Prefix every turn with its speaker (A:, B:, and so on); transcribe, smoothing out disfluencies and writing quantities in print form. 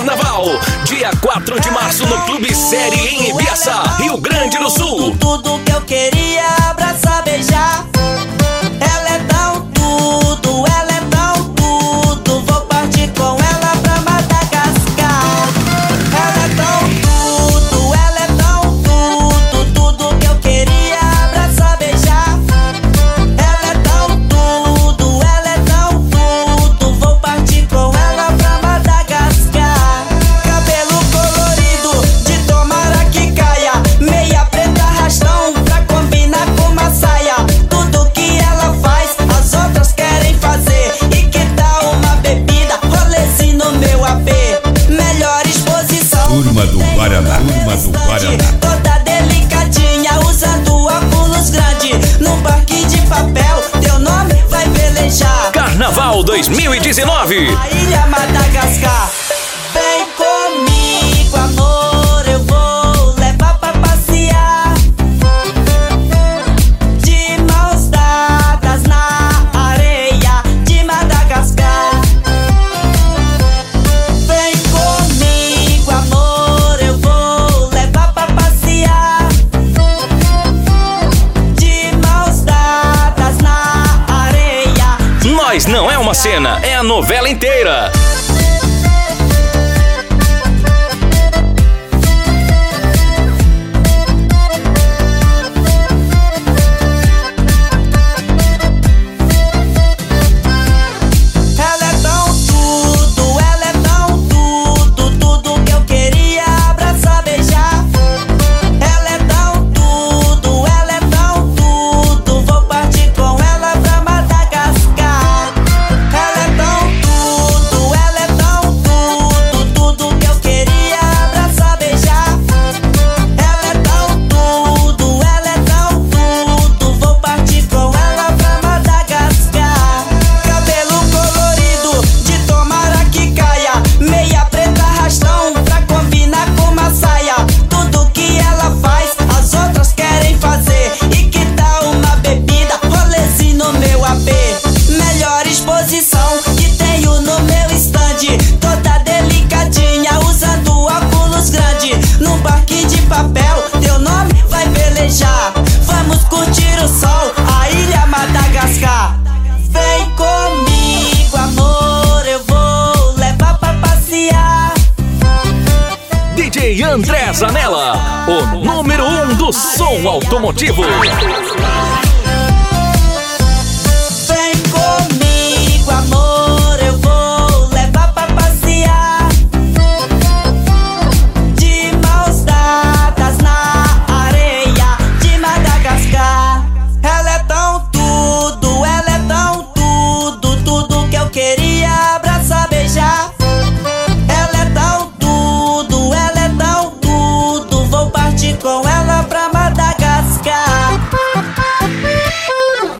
A: Carnaval, dia 4 de março no Clube Série em Ibiaçá, Rio Grande do Sul.
B: Tudo que eu queria, abraçar, beijar. Ela é tão tudo, ela é tão tudo. Vou partir com ela pra Madagascar. Ela é tão tudo, ela é tão tudo. Tudo que eu queria, abraçar, beijar. Ela é tão tudo, ela é tão tudo. Vou partir com ela pra Madagascar. Cabelo colorido, de tomara que caia. Meia preta, arrastão, pra combinar com uma saia. Tudo que ela faz, as outras querem fazer. E que tal uma bebida, rolezinho no meu AP. Melhor exposição.
C: Turma do Guaraná, turma do Guaraná.
B: Toda delicadinha, usando óculos grandes. Num barquinho de papel, teu nome vai velejar.
A: Carnaval 2019.
B: A ilha Madagascar. Vem comigo, amor, eu vou levar pra passear. De mãos dadas na areia de Madagascar. Vem comigo, amor, eu vou levar pra passear. De mãos dadas na areia.
A: Nós não é uma cena, é a novela inteira.
B: Ela é tão tudo, ela é tão tudo. Tudo que eu queria, abraçar, beijar. Ela é tão tudo, ela é tão tudo. Vou partir com ela pra Madagascar. Ela é tão tudo, ela é tão tudo. Tudo que eu queria, abraçar, beijar. Ela é tão tudo, ela é tão tudo. Vou partir com ela pra Madagascar. Cabelo colorido, de tomara que caia. Meia preta, arrastão, pra combinar com uma saia. Tudo que ela faz, as outras querem fazer. E que tal uma bebida, rolezinho no meu AP. Melhor exposição que tenho no meu stand. Toda delicadinha, usando óculos grandes. Num barquinho de papel, teu nome vai velejar. Vamos curtir o sol, a ilha Madagascar. Vem comigo, amor, eu vou levar pra passear.
A: DJ André Zanella, o número 1 do som automotivo.